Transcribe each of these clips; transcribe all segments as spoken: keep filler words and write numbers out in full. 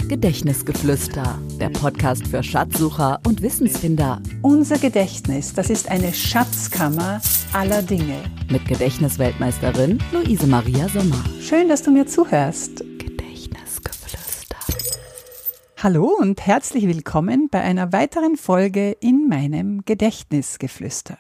Gedächtnisgeflüster, der Podcast für Schatzsucher und Wissensfinder. Unser Gedächtnis, das ist eine Schatzkammer aller Dinge. Mit Gedächtnisweltmeisterin Luise Maria Sommer. Schön, dass du mir zuhörst. Gedächtnisgeflüster. Hallo und herzlich willkommen bei einer weiteren Folge in meinem Gedächtnisgeflüster.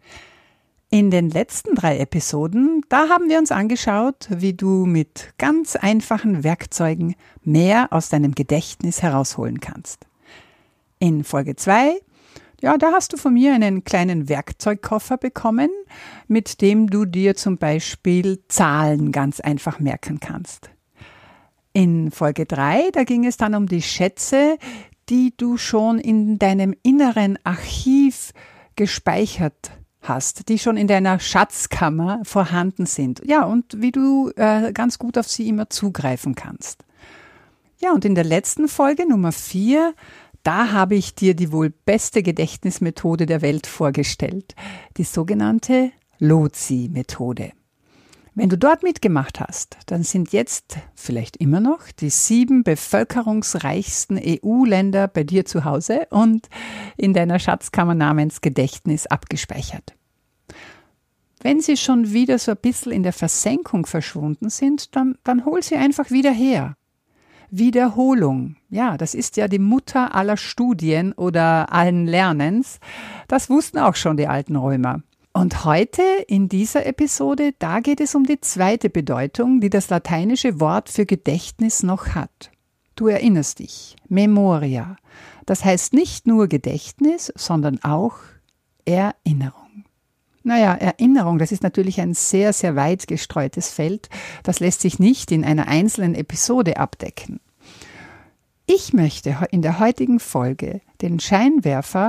In den letzten drei Episoden, da haben wir uns angeschaut, wie du mit ganz einfachen Werkzeugen mehr aus deinem Gedächtnis herausholen kannst. In Folge zwei, ja, da hast du von mir einen kleinen Werkzeugkoffer bekommen, mit dem du dir zum Beispiel Zahlen ganz einfach merken kannst. In Folge drei, da ging es dann um die Schätze, die du schon in deinem inneren Archiv gespeichert hast. hast, die schon in deiner Schatzkammer vorhanden sind. Ja, und wie du äh, ganz gut auf sie immer zugreifen kannst. Ja, und in der letzten Folge, Nummer vier, da habe ich dir die wohl beste Gedächtnismethode der Welt vorgestellt. Die sogenannte Lozi-Methode. Wenn du dort mitgemacht hast, dann sind jetzt vielleicht immer noch die sieben bevölkerungsreichsten E U-Länder bei dir zu Hause und in deiner Schatzkammer namens Gedächtnis abgespeichert. Wenn sie schon wieder so ein bisschen in der Versenkung verschwunden sind, dann, dann hol sie einfach wieder her. Wiederholung, ja, das ist ja die Mutter aller Studien oder allen Lernens. Das wussten auch schon die alten Römer. Und heute in dieser Episode, da geht es um die zweite Bedeutung, die das lateinische Wort für Gedächtnis noch hat. Du erinnerst dich, Memoria. Das heißt nicht nur Gedächtnis, sondern auch Erinnerung. Naja, Erinnerung, das ist natürlich ein sehr, sehr weit gestreutes Feld. Das lässt sich nicht in einer einzelnen Episode abdecken. Ich möchte in der heutigen Folge den Scheinwerfer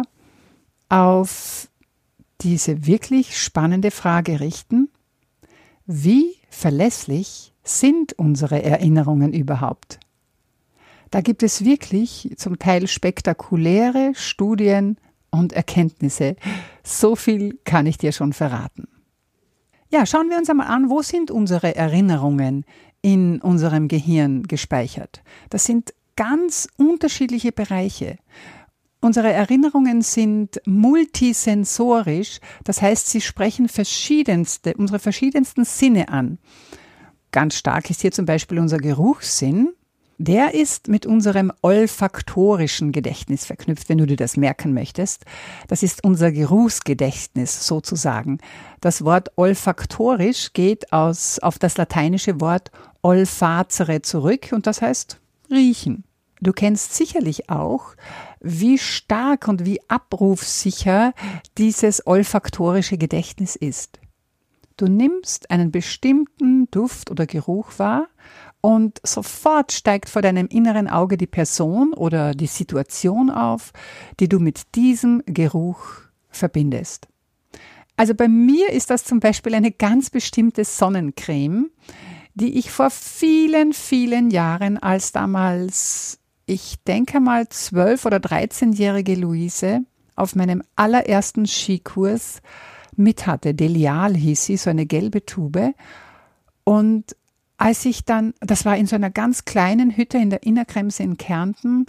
auf diese wirklich spannende Frage richten: Wie verlässlich sind unsere Erinnerungen überhaupt? Da gibt es wirklich zum Teil spektakuläre Studien und Erkenntnisse. So viel kann ich dir schon verraten. Ja, schauen wir uns einmal an, wo sind unsere Erinnerungen in unserem Gehirn gespeichert? Das sind ganz unterschiedliche Bereiche. Unsere Erinnerungen sind multisensorisch, das heißt, sie sprechen verschiedenste, unsere verschiedensten Sinne an. Ganz stark ist hier zum Beispiel unser Geruchssinn. Der ist mit unserem olfaktorischen Gedächtnis verknüpft, wenn du dir das merken möchtest. Das ist unser Geruchsgedächtnis sozusagen. Das Wort olfaktorisch geht aus, auf das lateinische Wort olfacere zurück und das heißt riechen. Du kennst sicherlich auch, wie stark und wie abrufsicher dieses olfaktorische Gedächtnis ist. Du nimmst einen bestimmten Duft oder Geruch wahr und sofort steigt vor deinem inneren Auge die Person oder die Situation auf, die du mit diesem Geruch verbindest. Also bei mir ist das zum Beispiel eine ganz bestimmte Sonnencreme, die ich vor vielen, vielen Jahren als damals, ich denke mal zwölf- oder dreizehnjährige Luise auf meinem allerersten Skikurs mit hatte. Delial hieß sie, so eine gelbe Tube. Und als ich dann, das war in so einer ganz kleinen Hütte in der Innerkremse in Kärnten,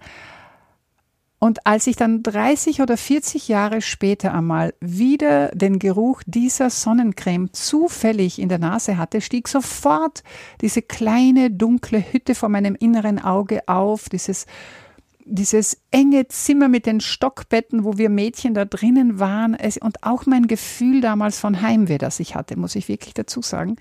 und als ich dann dreißig oder vierzig Jahre später einmal wieder den Geruch dieser Sonnencreme zufällig in der Nase hatte, stieg sofort diese kleine dunkle Hütte vor meinem inneren Auge auf, dieses, dieses enge Zimmer mit den Stockbetten, wo wir Mädchen da drinnen waren, und auch mein Gefühl damals von Heimweh, das ich hatte, muss ich wirklich dazu sagen.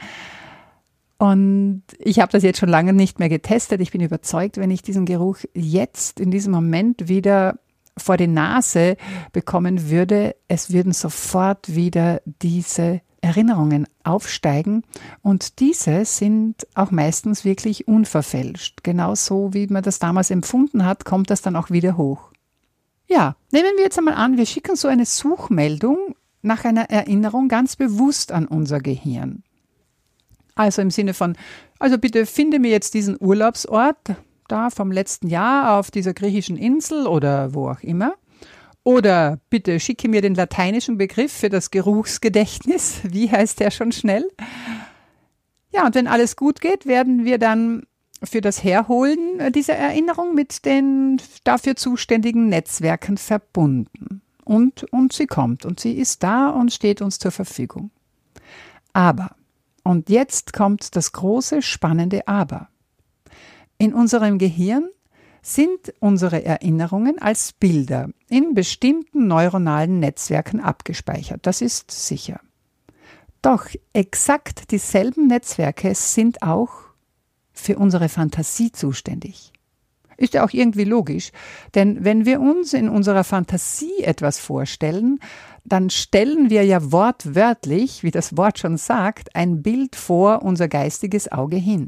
Und ich habe das jetzt schon lange nicht mehr getestet. Ich bin überzeugt, wenn ich diesen Geruch jetzt in diesem Moment wieder vor die Nase bekommen würde, es würden sofort wieder diese Erinnerungen aufsteigen. Und diese sind auch meistens wirklich unverfälscht. Genauso wie man das damals empfunden hat, kommt das dann auch wieder hoch. Ja, nehmen wir jetzt einmal an, wir schicken so eine Suchmeldung nach einer Erinnerung ganz bewusst an unser Gehirn. Also im Sinne von, also bitte finde mir jetzt diesen Urlaubsort da vom letzten Jahr auf dieser griechischen Insel oder wo auch immer. Oder bitte schicke mir den lateinischen Begriff für das Geruchsgedächtnis. Wie heißt der schon schnell? Ja, und wenn alles gut geht, werden wir dann für das Herholen dieser Erinnerung mit den dafür zuständigen Netzwerken verbunden. Und, und sie kommt und sie ist da und steht uns zur Verfügung. Aber, und jetzt kommt das große, spannende Aber. In unserem Gehirn sind unsere Erinnerungen als Bilder in bestimmten neuronalen Netzwerken abgespeichert. Das ist sicher. Doch exakt dieselben Netzwerke sind auch für unsere Fantasie zuständig. Ist ja auch irgendwie logisch, denn wenn wir uns in unserer Fantasie etwas vorstellen, dann stellen wir ja wortwörtlich, wie das Wort schon sagt, ein Bild vor unser geistiges Auge hin.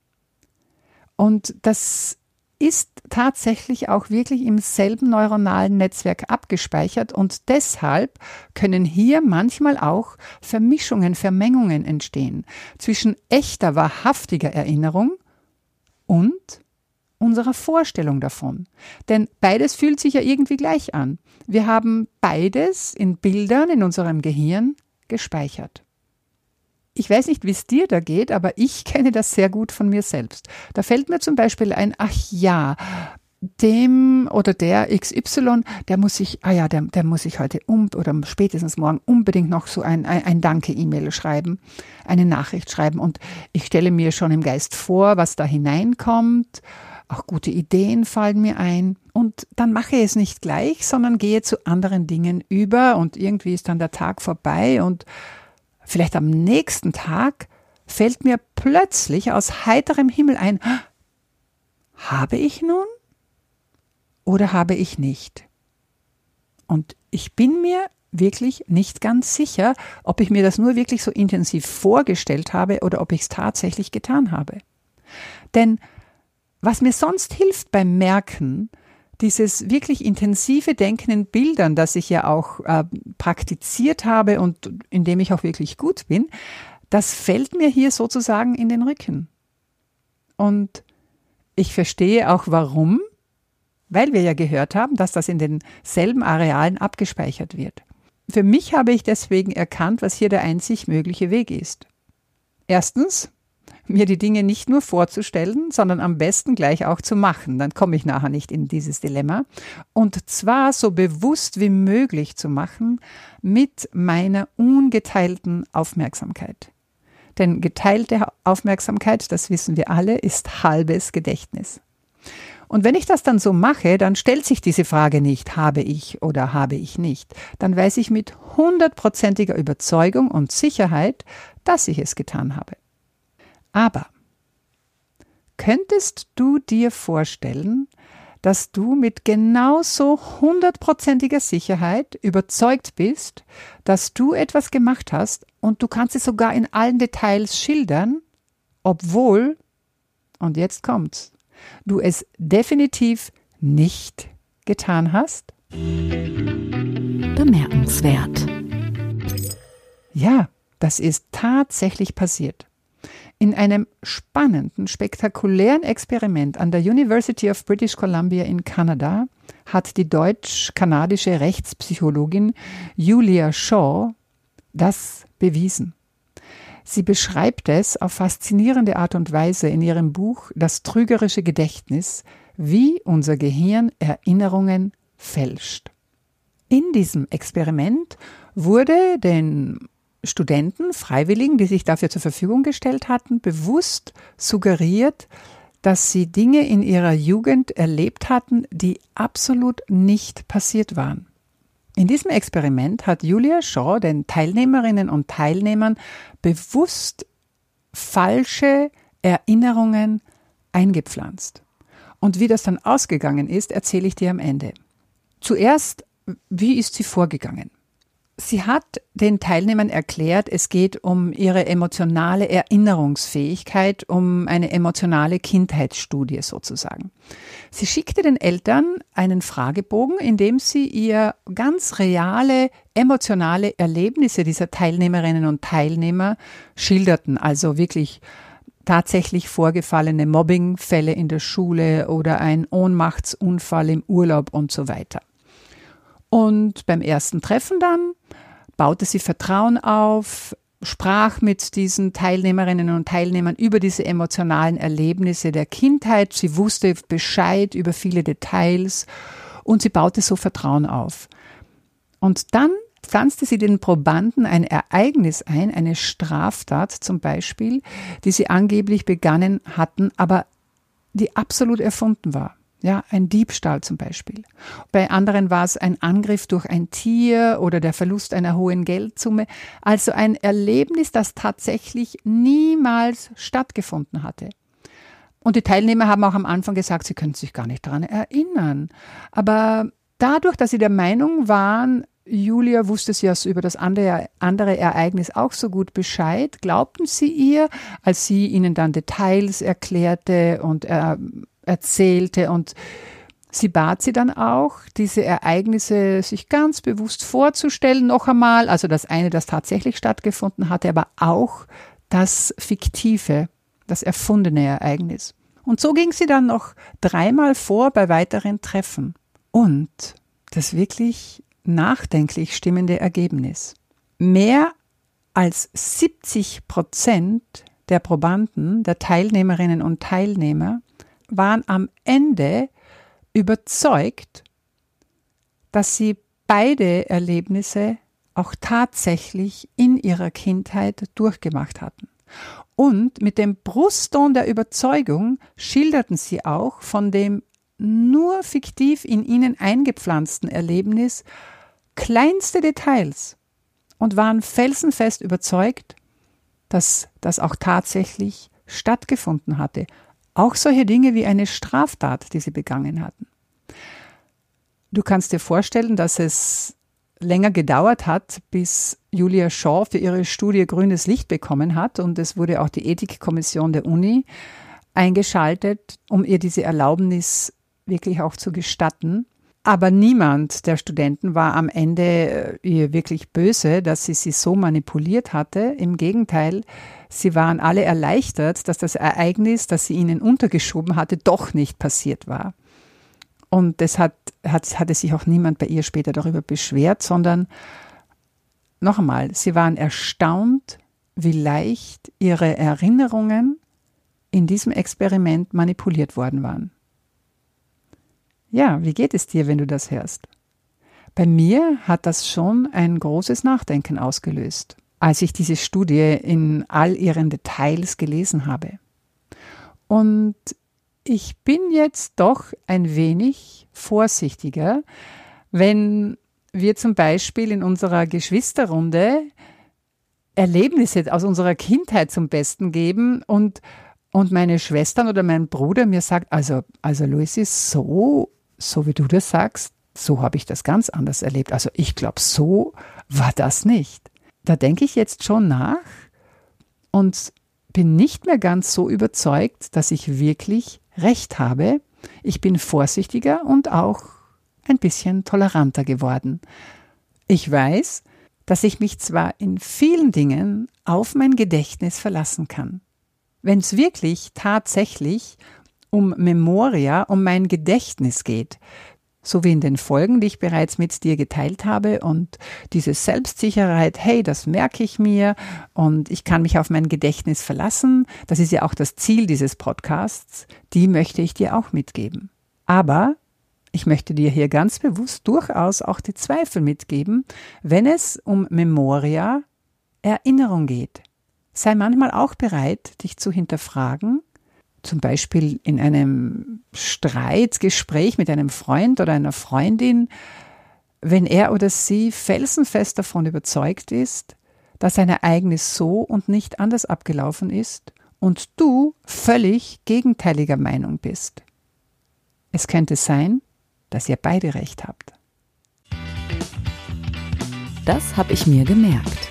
Und das ist tatsächlich auch wirklich im selben neuronalen Netzwerk abgespeichert und deshalb können hier manchmal auch Vermischungen, Vermengungen entstehen zwischen echter, wahrhaftiger Erinnerung und unserer Vorstellung davon. Denn beides fühlt sich ja irgendwie gleich an. Wir haben beides in Bildern in unserem Gehirn gespeichert. Ich weiß nicht, wie es dir da geht, aber ich kenne das sehr gut von mir selbst. Da fällt mir zum Beispiel ein, ach ja, dem oder der X Y, der muss ich, ah ja, der, der muss ich heute um oder spätestens morgen unbedingt noch so ein, ein, ein Danke-E-Mail schreiben, eine Nachricht schreiben und ich stelle mir schon im Geist vor, was da hineinkommt. Auch gute Ideen fallen mir ein und dann mache ich es nicht gleich, sondern gehe zu anderen Dingen über und irgendwie ist dann der Tag vorbei und vielleicht am nächsten Tag fällt mir plötzlich aus heiterem Himmel ein, habe ich nun oder habe ich nicht? Und ich bin mir wirklich nicht ganz sicher, ob ich mir das nur wirklich so intensiv vorgestellt habe oder ob ich es tatsächlich getan habe. Denn was mir sonst hilft beim Merken, dieses wirklich intensive Denken in Bildern, das ich ja auch äh, praktiziert habe und in dem ich auch wirklich gut bin, das fällt mir hier sozusagen in den Rücken. Und ich verstehe auch warum, weil wir ja gehört haben, dass das in denselben Arealen abgespeichert wird. Für mich habe ich deswegen erkannt, was hier der einzig mögliche Weg ist. Erstens, mir die Dinge nicht nur vorzustellen, sondern am besten gleich auch zu machen. Dann komme ich nachher nicht in dieses Dilemma. Und zwar so bewusst wie möglich zu machen mit meiner ungeteilten Aufmerksamkeit. Denn geteilte Aufmerksamkeit, das wissen wir alle, ist halbes Gedächtnis. Und wenn ich das dann so mache, dann stellt sich diese Frage nicht, habe ich oder habe ich nicht. Dann weiß ich mit hundertprozentiger Überzeugung und Sicherheit, dass ich es getan habe. Aber könntest du dir vorstellen, dass du mit genauso hundertprozentiger Sicherheit überzeugt bist, dass du etwas gemacht hast und du kannst es sogar in allen Details schildern, obwohl, und jetzt kommt's, du es definitiv nicht getan hast? Bemerkenswert. Ja, das ist tatsächlich passiert. In einem spannenden, spektakulären Experiment an der University of British Columbia in Kanada hat die deutsch-kanadische Rechtspsychologin Julia Shaw das bewiesen. Sie beschreibt es auf faszinierende Art und Weise in ihrem Buch Das trügerische Gedächtnis, wie unser Gehirn Erinnerungen fälscht. In diesem Experiment wurde den Studenten, Freiwilligen, die sich dafür zur Verfügung gestellt hatten, bewusst suggeriert, dass sie Dinge in ihrer Jugend erlebt hatten, die absolut nicht passiert waren. In diesem Experiment hat Julia Shaw den Teilnehmerinnen und Teilnehmern bewusst falsche Erinnerungen eingepflanzt. Und wie das dann ausgegangen ist, erzähle ich dir am Ende. Zuerst, wie ist sie vorgegangen? Sie hat den Teilnehmern erklärt, es geht um ihre emotionale Erinnerungsfähigkeit, um eine emotionale Kindheitsstudie sozusagen. Sie schickte den Eltern einen Fragebogen, in dem sie ihr ganz reale emotionale Erlebnisse dieser Teilnehmerinnen und Teilnehmer schilderten, also wirklich tatsächlich vorgefallene Mobbingfälle in der Schule oder ein Ohnmachtsunfall im Urlaub und so weiter. Und beim ersten Treffen dann baute sie Vertrauen auf, sprach mit diesen Teilnehmerinnen und Teilnehmern über diese emotionalen Erlebnisse der Kindheit. Sie wusste Bescheid über viele Details und sie baute so Vertrauen auf. Und dann pflanzte sie den Probanden ein Ereignis ein, eine Straftat zum Beispiel, die sie angeblich begangen hatten, aber die absolut erfunden war. Ja, ein Diebstahl zum Beispiel. Bei anderen war es ein Angriff durch ein Tier oder der Verlust einer hohen Geldsumme. Also ein Erlebnis, das tatsächlich niemals stattgefunden hatte. Und die Teilnehmer haben auch am Anfang gesagt, sie können sich gar nicht daran erinnern. Aber dadurch, dass sie der Meinung waren, Julia wusste sie ja über das andere, andere Ereignis auch so gut Bescheid, glaubten sie ihr, als sie ihnen dann Details erklärte und er, erzählte. Und sie bat sie dann auch, diese Ereignisse sich ganz bewusst vorzustellen, noch einmal. Also das eine, das tatsächlich stattgefunden hatte, aber auch das fiktive, das erfundene Ereignis. Und so ging sie dann noch dreimal vor bei weiteren Treffen. Und das wirklich nachdenklich stimmende Ergebnis. Mehr als siebzig Prozent der Probanden, der Teilnehmerinnen und Teilnehmer, waren am Ende überzeugt, dass sie beide Erlebnisse auch tatsächlich in ihrer Kindheit durchgemacht hatten. Und mit dem Brustton der Überzeugung schilderten sie auch von dem nur fiktiv in ihnen eingepflanzten Erlebnis kleinste Details und waren felsenfest überzeugt, dass das auch tatsächlich stattgefunden hatte. Auch solche Dinge wie eine Straftat, die sie begangen hatten. Du kannst dir vorstellen, dass es länger gedauert hat, bis Julia Shaw für ihre Studie grünes Licht bekommen hat, und es wurde auch die Ethikkommission der Uni eingeschaltet, um ihr diese Erlaubnis wirklich auch zu gestatten. Aber niemand der Studenten war am Ende ihr wirklich böse, dass sie sie so manipuliert hatte. Im Gegenteil, sie waren alle erleichtert, dass das Ereignis, das sie ihnen untergeschoben hatte, doch nicht passiert war. Und es hat, hat, hatte sich auch niemand bei ihr später darüber beschwert, sondern noch einmal, sie waren erstaunt, wie leicht ihre Erinnerungen in diesem Experiment manipuliert worden waren. Ja, wie geht es dir, wenn du das hörst? Bei mir hat das schon ein großes Nachdenken ausgelöst, als ich diese Studie in all ihren Details gelesen habe. Und ich bin jetzt doch ein wenig vorsichtiger, wenn wir zum Beispiel in unserer Geschwisterrunde Erlebnisse aus unserer Kindheit zum Besten geben und, und meine Schwestern oder mein Bruder mir sagt, also, also Luisi, so, so wie du das sagst, so habe ich das ganz anders erlebt. Also ich glaube, so war das nicht. Da denke ich jetzt schon nach und bin nicht mehr ganz so überzeugt, dass ich wirklich recht habe. Ich bin vorsichtiger und auch ein bisschen toleranter geworden. Ich weiß, dass ich mich zwar in vielen Dingen auf mein Gedächtnis verlassen kann. Wenn es wirklich tatsächlich um Memoria, um mein Gedächtnis geht, so wie in den Folgen, die ich bereits mit dir geteilt habe, und diese Selbstsicherheit, hey, das merke ich mir und ich kann mich auf mein Gedächtnis verlassen, das ist ja auch das Ziel dieses Podcasts, die möchte ich dir auch mitgeben. Aber ich möchte dir hier ganz bewusst durchaus auch die Zweifel mitgeben, wenn es um Memoria, Erinnerung geht. Sei manchmal auch bereit, dich zu hinterfragen, zum Beispiel in einem Streitgespräch mit einem Freund oder einer Freundin, wenn er oder sie felsenfest davon überzeugt ist, dass ein Ereignis so und nicht anders abgelaufen ist und du völlig gegenteiliger Meinung bist. Es könnte sein, dass ihr beide recht habt. Das habe ich mir gemerkt.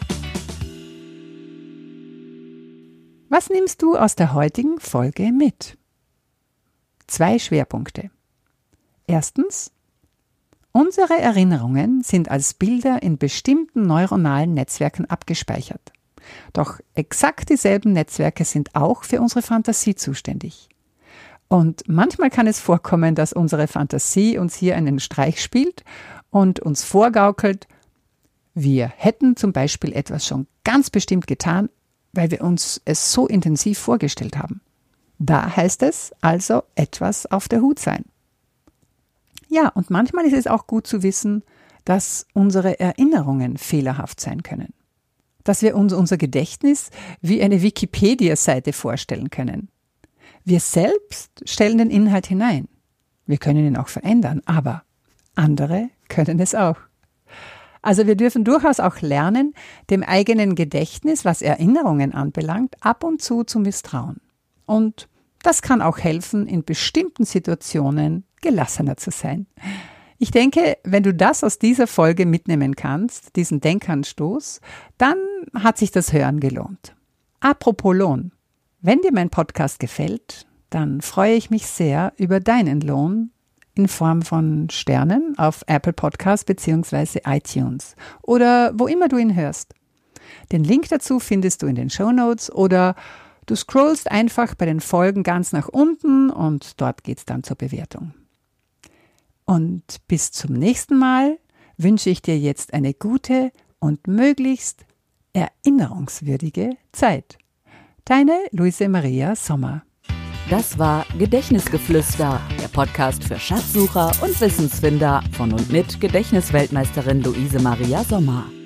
Was nimmst du aus der heutigen Folge mit? Zwei Schwerpunkte. Erstens, unsere Erinnerungen sind als Bilder in bestimmten neuronalen Netzwerken abgespeichert. Doch exakt dieselben Netzwerke sind auch für unsere Fantasie zuständig. Und manchmal kann es vorkommen, dass unsere Fantasie uns hier einen Streich spielt und uns vorgaukelt, wir hätten zum Beispiel etwas schon ganz bestimmt getan, weil wir uns es so intensiv vorgestellt haben. Da heißt es also etwas auf der Hut sein. Ja, und manchmal ist es auch gut zu wissen, dass unsere Erinnerungen fehlerhaft sein können. Dass wir uns unser Gedächtnis wie eine Wikipedia-Seite vorstellen können. Wir selbst stellen den Inhalt hinein. Wir können ihn auch verändern, aber andere können es auch. Also wir dürfen durchaus auch lernen, dem eigenen Gedächtnis, was Erinnerungen anbelangt, ab und zu zu misstrauen. Und das kann auch helfen, in bestimmten Situationen gelassener zu sein. Ich denke, wenn du das aus dieser Folge mitnehmen kannst, diesen Denkanstoß, dann hat sich das Hören gelohnt. Apropos Lohn. Wenn dir mein Podcast gefällt, dann freue ich mich sehr über deinen Lohn in Form von Sternen auf Apple Podcasts bzw. iTunes oder wo immer du ihn hörst. Den Link dazu findest du in den Shownotes oder du scrollst einfach bei den Folgen ganz nach unten und dort geht's dann zur Bewertung. Und bis zum nächsten Mal wünsche ich dir jetzt eine gute und möglichst erinnerungswürdige Zeit. Deine Luise Maria Sommer. Das war Gedächtnisgeflüster, der Podcast für Schatzsucher und Wissensfinder von und mit Gedächtnisweltmeisterin Luise Maria Sommer.